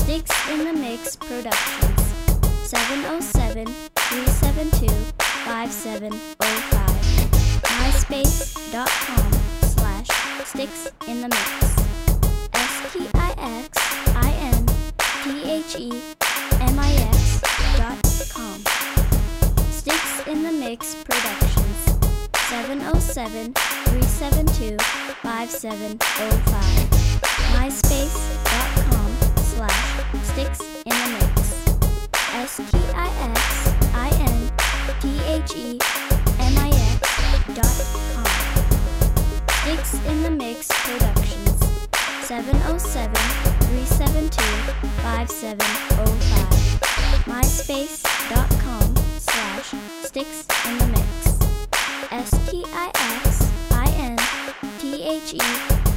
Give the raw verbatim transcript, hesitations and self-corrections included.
Sticks in the Mix Productions. seven oh seven, three seven two, five seven oh five. MySpace.com slash Sticks in the Mix. S T I X I N T H E M I X dot com. Sticks in the Mix Productions. seven oh seven, three seven two, five seven oh five. MySpace.com slash Sticks in the Mix. S T I X I N T H E M I X dot com. Sticks in the Mix Productions. seven oh seven, three seven two, five seven oh five. MySpace.com slash Sticks in the Mix. S T I X I N T H E